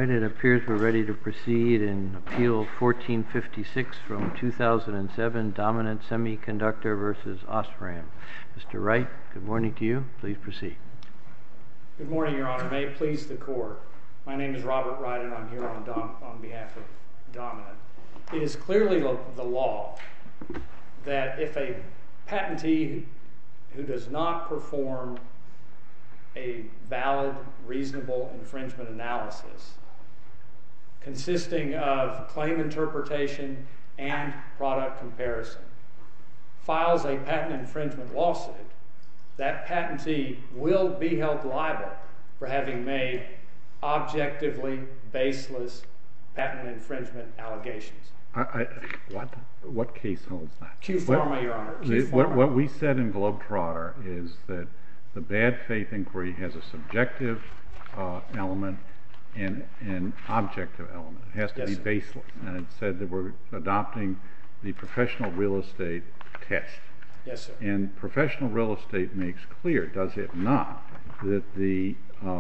right, it appears we're ready to proceed in Appeal 1456 from 2007, Dominant Semiconductor versus Osram. Mr. Wright, good morning to you. Please proceed. Good morning, Your Honor. May it please the Court. My name is Robert Wright, and I'm here on behalf of Dominant. It is clearly the law that if a patentee who does not perform a valid, reasonable infringement analysis consisting of claim interpretation and product comparison files a patent infringement lawsuit, that patentee will be held liable for having made objectively baseless patent infringement allegations. What case holds that? Q Pharma, Your Honor. What we said in Globetrotter is that the bad faith inquiry has a subjective element and an objective element. It has to be baseless. And it said that we're adopting the professional real estate test. Yes, sir. And professional real estate makes clear, does it not, that the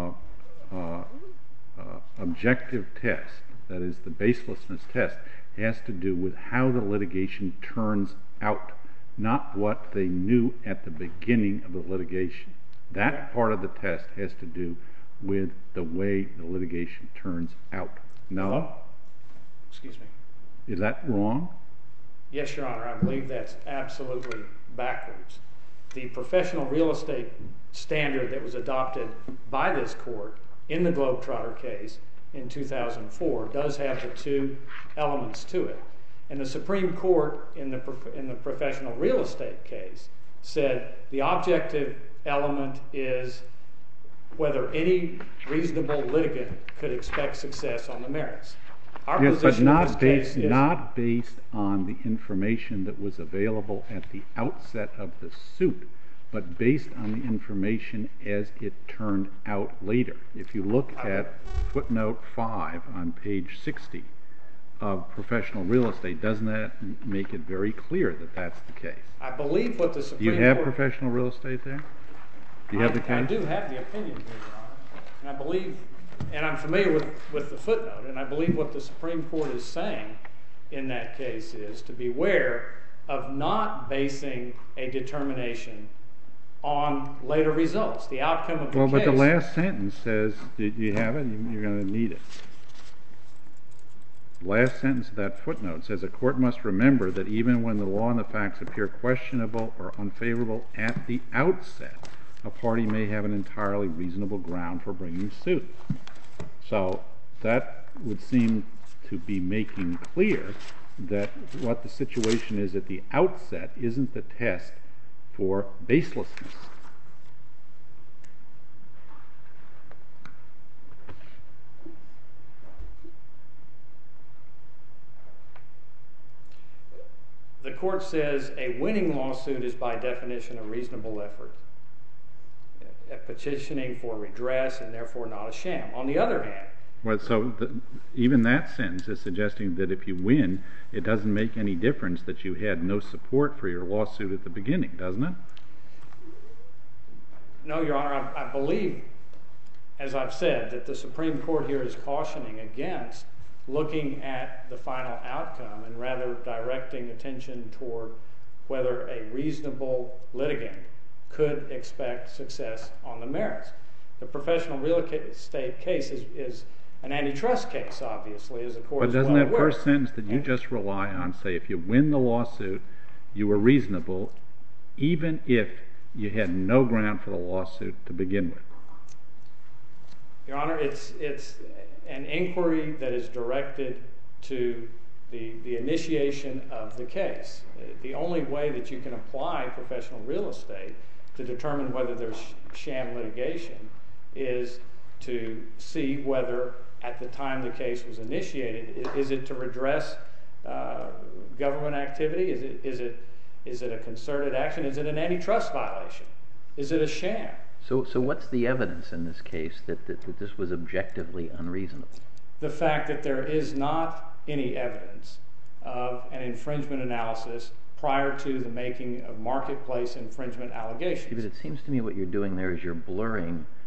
objective test, that is the baselessness test, has to do with how the litigation turns out, not what they knew at the beginning of the litigation. That part of the test has to do with the way the litigation turns out. No? Excuse me. Is that wrong? Yes, Your Honor. I believe that's absolutely backwards. The professional real estate standard that was adopted by this court in the Globetrotter case in 2004 does have the two elements to it. And the Supreme Court in the professional real estate case said the objective element is whether any reasonable litigant could expect success on the merits. Yes, but not based on the information that was available at the outset of the suit, but based on the information as it turned out later. If you look at footnote 5 on page 60 of professional real estate, doesn't that make it very clear that that's the case? I believe what the Supreme Court... Do you have professional real estate there? Do you have the case? I do have the opinion here, Your Honor. And I believe, and I'm familiar with the footnote, and I believe what the Supreme Court is saying in that case is to beware of not basing a determination on later results, the outcome of the case. Well, but the last sentence says, did you have it? You're going to need it. The last sentence of that footnote says, a court must remember that even when the law and the facts appear questionable or unfavorable at the outset, a party may have an entirely reasonable ground for bringing suit. So that would seem to be making clear that what the situation is at the outset isn't the test for baselessness. The court says a winning lawsuit is by definition a reasonable effort, a petitioning for redress and therefore not a sham. On the other hand... Well, so even that sentence is suggesting that if you win, it doesn't make any difference that you had no support for your lawsuit at the beginning, doesn't it? No, Your Honor. I believe, as I've said, that the Supreme Court here is cautioning against looking at the final outcome and rather directing attention toward whether a reasonable litigant could expect success on the merits. The professional real estate case is an antitrust case, obviously, as the court is well aware. But doesn't that first sentence that you just rely on say if you win the lawsuit, you were reasonable, even if you had no ground for the lawsuit to begin with? Your Honor, it's an inquiry that is directed to the initiation of the case. The only way that you can apply professional real estate to determine whether there's sham litigation is to see whether at the time the case was initiated, is it to redress government activity? Is it a concerted action? Is it an antitrust violation? Is it a sham? So what's the evidence in this case that this was objectively unreasonable? The fact that there is not any evidence of an infringement analysis prior to the making of marketplace infringement allegations. But it seems to me what you're doing there is you're blurring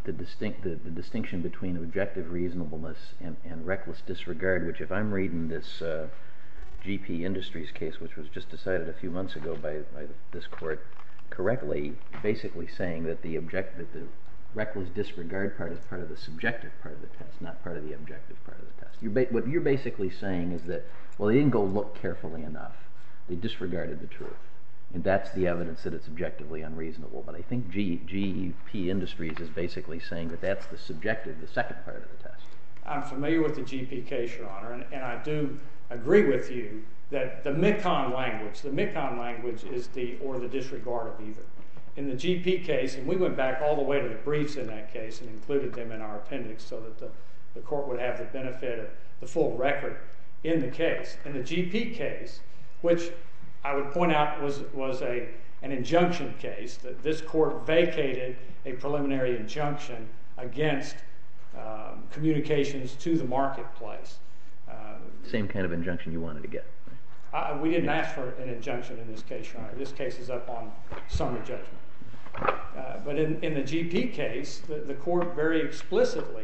the distinction between objective reasonableness and reckless disregard, which, if I'm reading this GP Industries case, which was just decided a few months ago by this court correctly, basically saying that the reckless disregard part is part of the subjective part of the test, not part of the objective part of the test. What you're basically saying is that, well, they didn't go look carefully enough. They disregarded the truth. And that's the evidence that it's objectively unreasonable. But I think GP Industries is basically saying that that's the subjective, the second part of the test. I'm familiar with the GP case, Your Honor, and I do agree with you that the MICON language is the disregard of either. In the GP case, and we went back all the way to the briefs in that case and included them in our appendix so that the court would have the benefit of the full record in the case. In the GP case, which I would point out was an injunction case, that this court vacated a preliminary injunction against communications to the marketplace. Same kind of injunction you wanted to get. We didn't ask for an injunction in this case, Your Honor. This case is up on summary judgment. But in the GP case, the court very explicitly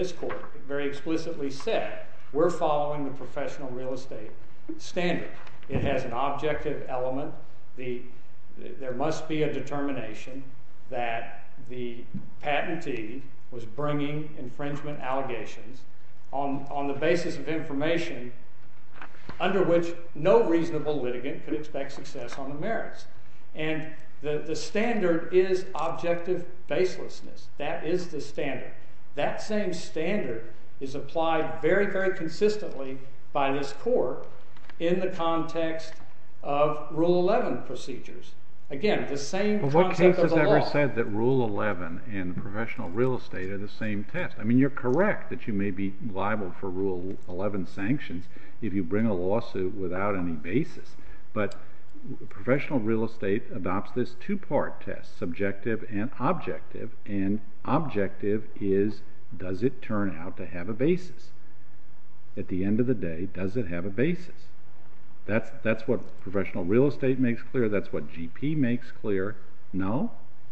said, we're following the professional real estate standard. It has an objective element. There must be a determination that the patentee was bringing infringement allegations on the basis of information under which no reasonable litigant could expect success on the merits. And the standard is objective baselessness. That is the standard. That same standard is applied very, very consistently by this court in the context of Rule 11 procedures. Again, the same concept of the law. What case has ever said that Rule 11 and professional real estate are the same test? I mean, you're correct that you may be liable for Rule 11 sanctions if you bring a lawsuit without any basis. But professional real estate adopts this two-part test, subjective and objective. And objective is, does it turn out to have a basis? At the end of the day, does it have a basis? That's what professional real estate makes clear. That's what GP makes clear. No?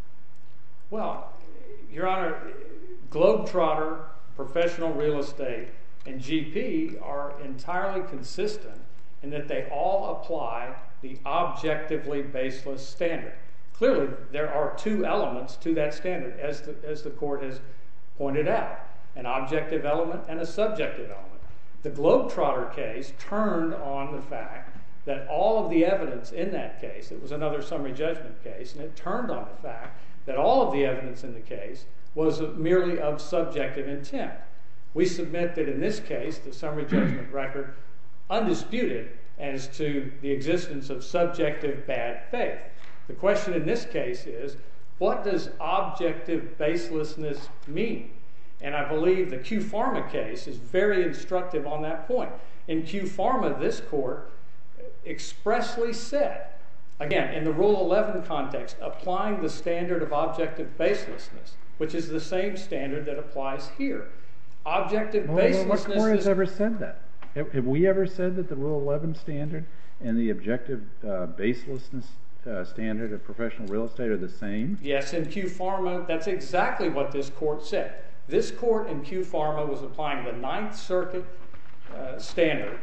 Well, Your Honor, Globetrotter, professional real estate, and GP are entirely consistent in that they all apply the objectively baseless standard. Clearly, there are two elements to that standard, as the court has pointed out, an objective element and a subjective element. The Globetrotter case turned on the fact that all of the evidence in that case, it was another summary judgment case, and it turned on the fact that all of the evidence in the case was merely of subjective intent. We submit that in this case, the summary judgment record, undisputed as to the existence of subjective bad faith. The question in this case is, what does objective baselessness mean? And I believe the Q Pharma case is very instructive on that point. In Q Pharma, this court expressly said, again, in the Rule 11 context, applying the standard of objective baselessness, which is the same standard that applies here. Objective baselessness. What court has ever said that? Have we ever said that the Rule 11 standard and the objective baselessness standard of professional real estate are the same? Yes, in Q Pharma, that's exactly what this court said. This court in Q Pharma was applying the Ninth Circuit standard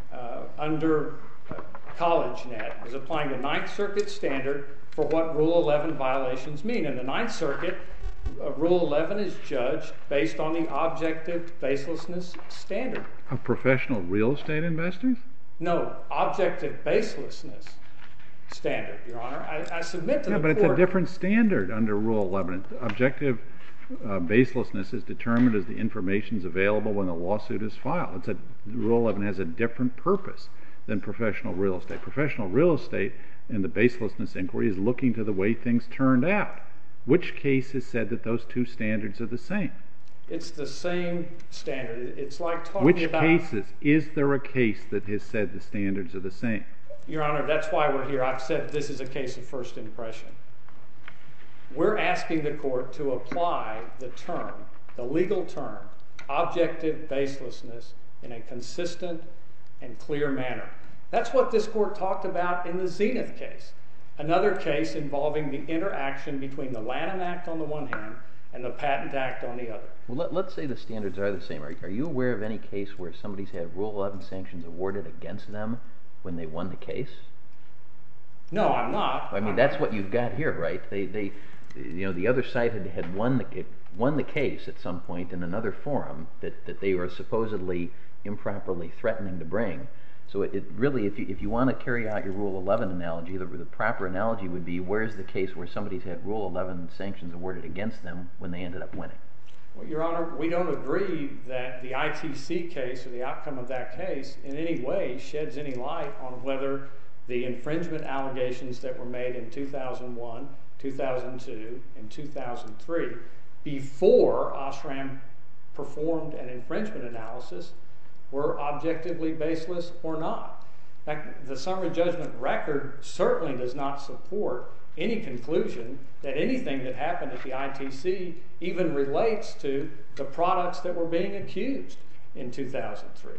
under CollegeNet, was applying the Ninth Circuit standard for what Rule 11 violations mean. In the Ninth Circuit, Rule 11 is judged based on the objective baselessness standard. Of professional real estate investors? No, objective baselessness standard, Your Honor. I submit to the court... Yeah, but it's a different standard under Rule 11. Objective baselessness is determined as the information is available when a lawsuit is filed. Rule 11 has a different purpose than professional real estate. Professional real estate and the baselessness inquiry is looking to the way things turned out. Which case has said that those two standards are the same? It's the same standard. It's like talking about... Which cases? Is there a case that has said the standards are the same? Your Honor, that's why we're here. I've said this is a case of first impression. We're asking the court to apply the term, the legal term, objective baselessness in a consistent and clear manner. That's what this court talked about in the Zenith case. Another case involving the interaction between the Lanham Act on the one hand and the Patent Act on the other. Well, let's say the standards are the same. Are you aware of any case where somebody's had Rule 11 sanctions awarded against them when they won the case? No, I'm not. I mean, that's what you've got here, right? The other side had won the case at some point in another forum that they were supposedly improperly threatening to bring. So it really, if you want to carry out your Rule 11 analogy, the proper analogy would be, where's the case where somebody's had Rule 11 sanctions awarded against them when they ended up winning? Well, Your Honor, we don't agree that the ITC case or the outcome of that case in any way sheds any light on whether the infringement allegations that were made in 2001, 2002, and 2003 before Osram performed an infringement analysis were objectively baseless or not. In fact, the summary judgment record certainly does not support any conclusion that anything that happened at the ITC even relates to the products that were being accused in 2003.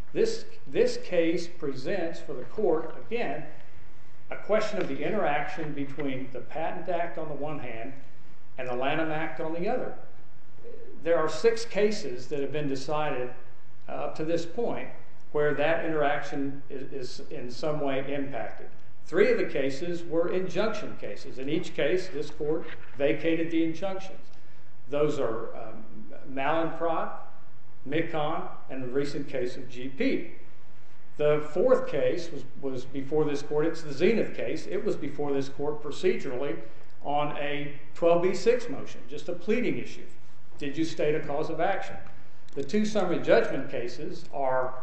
This case presents for the court, again, a question of the interaction between the Patent Act on the one hand and the Lanham Act on the other. There are 6 cases that have been decided up to this point where that interaction is in some way impacted. 3 of the cases were injunction cases. In each case, this court vacated the injunctions. Those are Mallinckrodt, Micon, and the recent case of GP. The 4th case was before this court. It's the Zenith case. It was before this court procedurally on a 12b6 motion, just a pleading issue. Did you state a cause of action? The 2 summary judgment cases are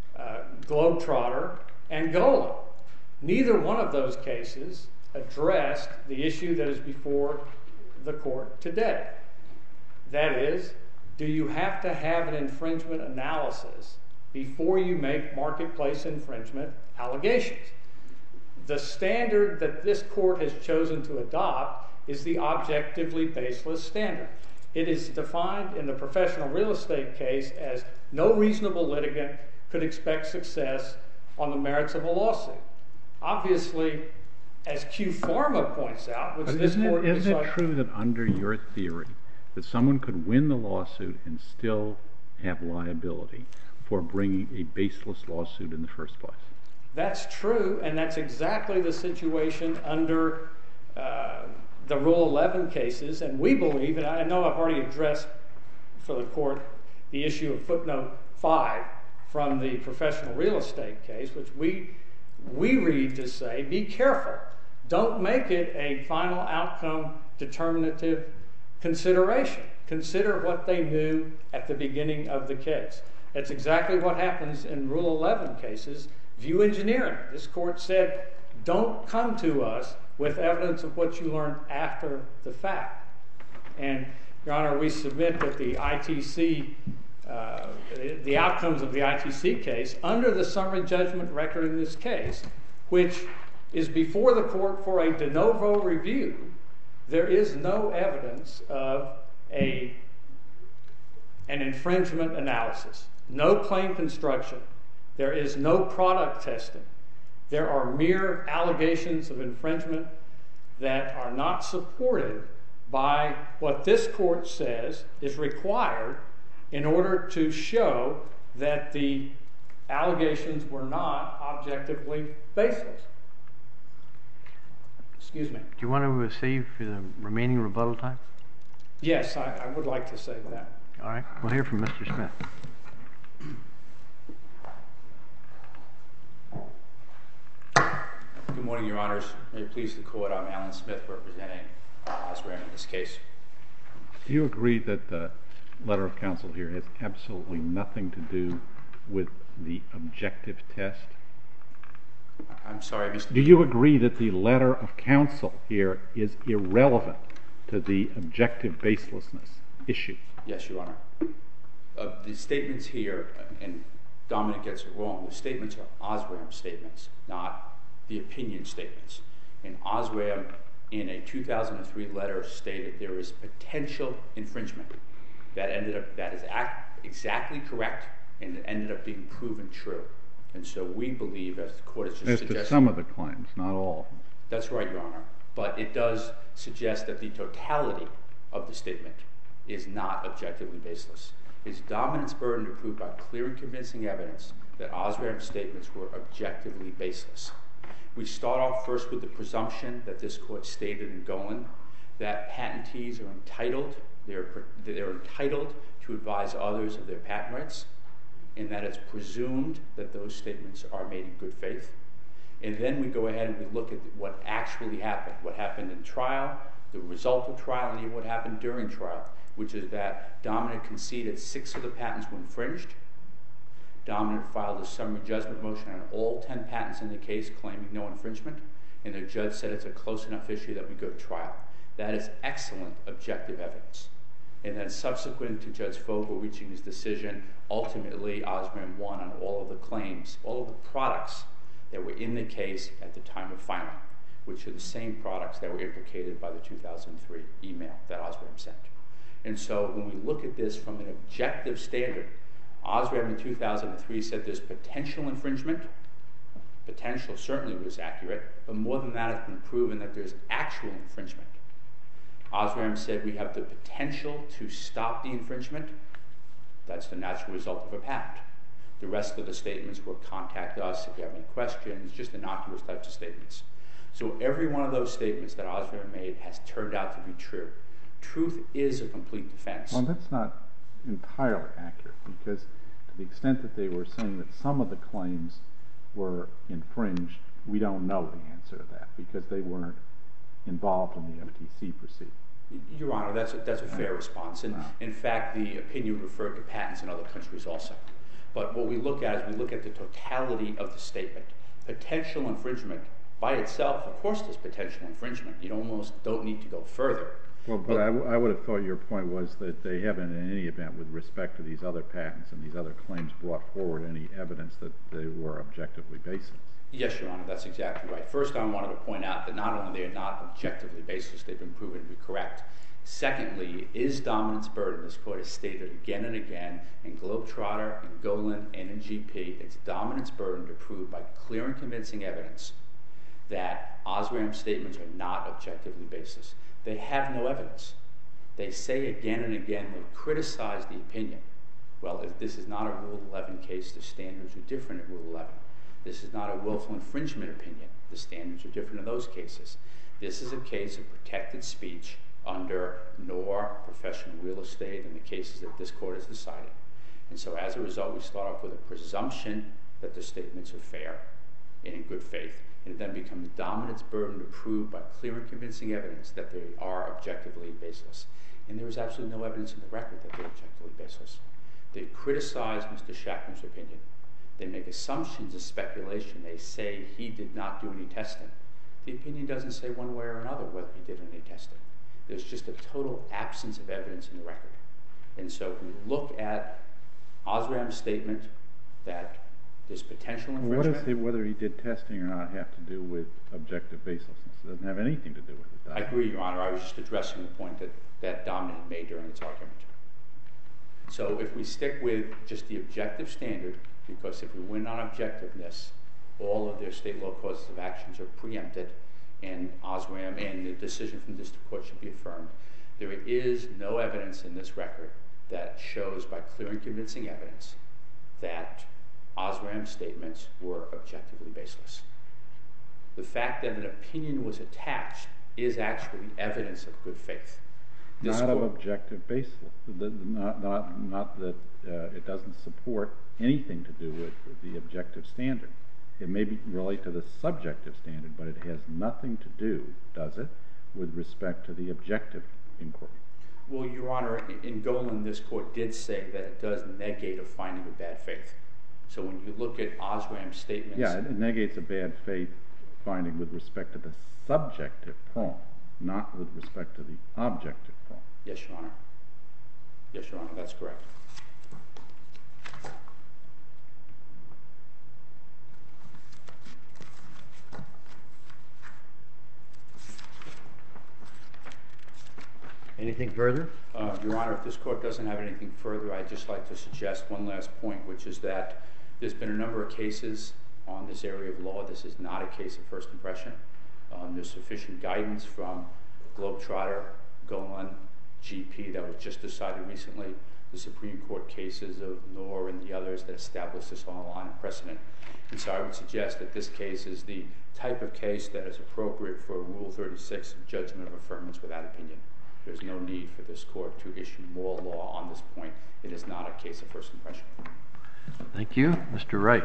Globetrotter and Golan. Neither one of those cases addressed the issue that is before the court today. That is, do you have to have an infringement analysis before you make marketplace infringement allegations? The standard that this court has chosen to adopt is the objectively baseless standard. It is defined in the professional real estate case as no reasonable litigant could expect success on the merits of a lawsuit. Obviously, as Q Pharma points out, which this court isn't it true that under your theory that someone could win the lawsuit and still have liability for bringing a baseless lawsuit in the first place? That's true, and that's exactly the situation under the Rule 11 cases, and we believe, and I know I've already addressed for the court the issue of footnote 5 from the professional real estate case, which we read to say, be careful. Don't make it a final outcome determinative consideration. Consider what they knew at the beginning of the case. That's exactly what happens in Rule 11 cases. View engineering. This court said, don't come to us with evidence of what you learned after the fact. And, Your Honor, we submit that the ITC, the outcomes of the ITC case, under the summary judgment record in this case, which is before the court for a de novo review, there is no evidence of an infringement analysis. No claim construction. There is no product testing. There are mere allegations of infringement that are not supported by what this court says is required in order to show that the allegations were not objectively baseless. Excuse me. Do you want to save for the remaining rebuttal time? Yes, I would like to save that. All right. We'll hear from Mr. Smith. Good morning, Your Honors. May it please the Court, I'm Alan Smith representing Osram in this case. Do you agree that the letter of counsel here has absolutely nothing to do with the objective test? I'm sorry, Mr. Do you agree that the letter of counsel here is irrelevant to the objective baselessness issue? Yes, Your Honor. The statements here, and Dominic gets it wrong, the statements are Osram statements, not the opinion statements. And Osram, in a 2003 letter, stated there is potential infringement. That is exactly correct, and it ended up being proven true. And so we believe, as the Court has just suggested... As to some of the claims, not all. That's right, Your Honor. But it does suggest that the totality of the statement is not objectively baseless. It's Dominant's burden to prove by clear and convincing evidence that Osram's statements were objectively baseless. We start off first with the presumption that this court stated in Golan that patentees are entitled to advise others of their patent rights, and that it's presumed that those statements are made in good faith. And then we go ahead and we look at what actually happened, what happened in trial, the result of trial, and even what happened during trial, which is that Dominant conceded 6 of the patents were infringed. Dominant filed a summary judgment motion on all 10 patents in the case claiming no infringement, and the judge said it's a close enough issue that we go to trial. That is excellent objective evidence. And then subsequent to Judge Fogel reaching his decision, ultimately Osram won on all of the claims, all of the products that were in the case at the time of filing, which are the same products that were implicated by the 2003 email that Osram sent. And so when we look at this from an objective standard, Osram in 2003 said there's potential infringement. Potential certainly was accurate, but more than that, it's been proven that there's actual infringement. Osram said we have the potential to stop the infringement. That's the natural result of a patent. The rest of the statements were contact us if you have any questions, just innocuous types of statements. So every one of those statements that Osram made has turned out to be true. Truth is a complete defense. Well, that's not entirely accurate, because to the extent that they were saying that some of the claims were infringed, we don't know the answer to that, because they weren't involved in the FTC proceeding. Your Honor, that's a fair response. And in fact, the opinion referred to patents in other countries also. But what we look at is we look at the totality of the statement. Potential infringement by itself, of course there's potential infringement. You almost don't need to go further. Well, but I would have thought your point was that they haven't in any event with respect to these other patents and these other claims brought forward any evidence that they were objectively baseless. Yes, Your Honor, that's exactly right. First, I wanted to point out that not only are they not objectively baseless, they've been proven to be correct. Secondly, it is Dominant's burden. This Court has stated again and again in Globetrotter, in Golan, and in GP, it's Dominant's burden to prove by clear and convincing evidence that Osram's statements are not objectively baseless. They have no evidence. They say again and again, they criticize the opinion. Well, if this is not a Rule 11 case, the standards are different in Rule 11. This is not a willful infringement opinion. The standards are different in those cases. This is a case of protected speech under NOR, professional real estate, and the cases that this Court has decided. And so as a result, we start off with a presumption that the statements are fair and in good faith. And it then becomes Dominant's burden to prove by clear and convincing evidence that they are objectively baseless. And there is absolutely no evidence in the record that they're objectively baseless. They criticize Mr. Shackner's opinion. They make assumptions of speculation. They say he did not do any testing. The opinion doesn't say one way or another whether he did any testing. There's just a total absence of evidence in the record. And so if we look at Osram's statement that there's potential infringement. What does whether he did testing or not have to do with objective baselessness? It doesn't have anything to do with it. I agree, Your Honor. I was just addressing the point that Dominant made during its argument. So if we stick with just the objective standard, because if we win on objectiveness, all of their state law causes of actions are preempted, and Osram and the decision from the district court should be affirmed. There is no evidence in this record that shows by clear and convincing evidence that Osram's statements were objectively baseless. The fact that an opinion was attached is actually evidence of good faith. Not of objective baseless. Not that it doesn't support anything to do with the objective standard. It may relate to the subjective standard, but it has nothing to do, does it, with respect to the objective inquiry. Well, Your Honor, in Golan, this court did say that it does negate a finding of bad faith. So when you look at Osram's statements... Yeah, it negates a bad faith finding with respect to the subjective prong, not with respect to the objective prong. Yes, Your Honor. Yes, Your Honor, that's correct. Anything further? Your Honor, if this court doesn't have anything further, I'd just like to suggest one last point, which is that there's been a number of cases on this area of law. This is not a case of first impression. There's sufficient guidance from Globetrotter, Golan, GP that was just decided recently, the Supreme Court cases of Knorr and the others that established this online precedent. And so I would suggest that this case is the type of case that is appropriate for Rule 36 judgment of affirmance without opinion. There's no need for this court to issue more law on this point. It is not a case of first impression. Thank you. Mr. Wright.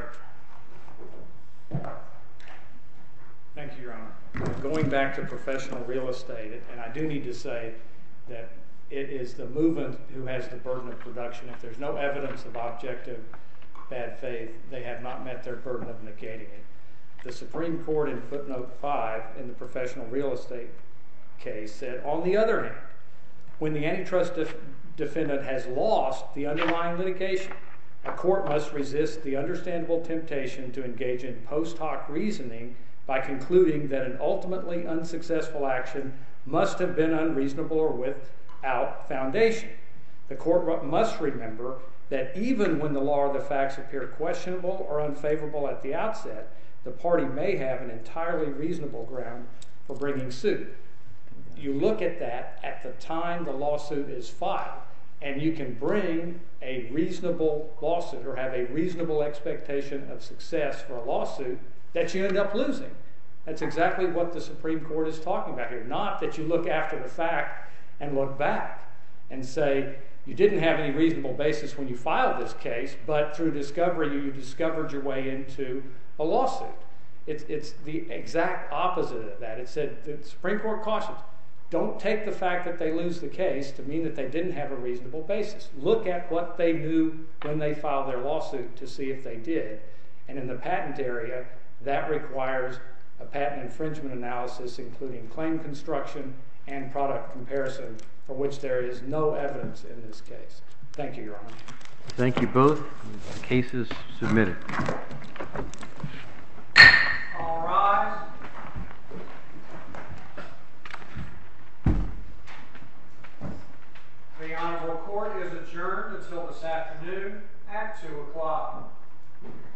Thank you, Your Honor. Going back to professional real estate, and I do need to say that it is the movement who has the burden of production. If there's no evidence of objective bad faith, they have not met their burden of negating it. The Supreme Court in footnote 5 in the professional real estate case said, on the other hand, when the antitrust defendant has lost the underlying litigation, a court must resist the understandable temptation to engage in post hoc reasoning by concluding that an ultimately unsuccessful action must have been unreasonable or without foundation. The court must remember that even when the law or the facts appear questionable or unfavorable at the outset, the party may have an entirely reasonable ground for bringing suit. You look at that at the time the lawsuit is filed, and you can bring a reasonable lawsuit or have a reasonable expectation of success for a lawsuit that you end up losing. That's exactly what the Supreme Court is talking about here. Not that you look after the fact and look back and say, you didn't have any reasonable basis when you filed this case, but through discovery you discovered your way into a lawsuit. It's the exact opposite of that. It said the Supreme Court cautions, don't take the fact that they lose the case to mean that they didn't have a reasonable basis. Look at what they knew when they filed their lawsuit to see if they did. And in the patent area, that requires a patent infringement analysis, including claim construction and product comparison, for which there is no evidence in this case. Thank you, Your Honor. Thank you both. The case is submitted. All rise. The Honorable Court is adjourned until this afternoon at 2 o'clock.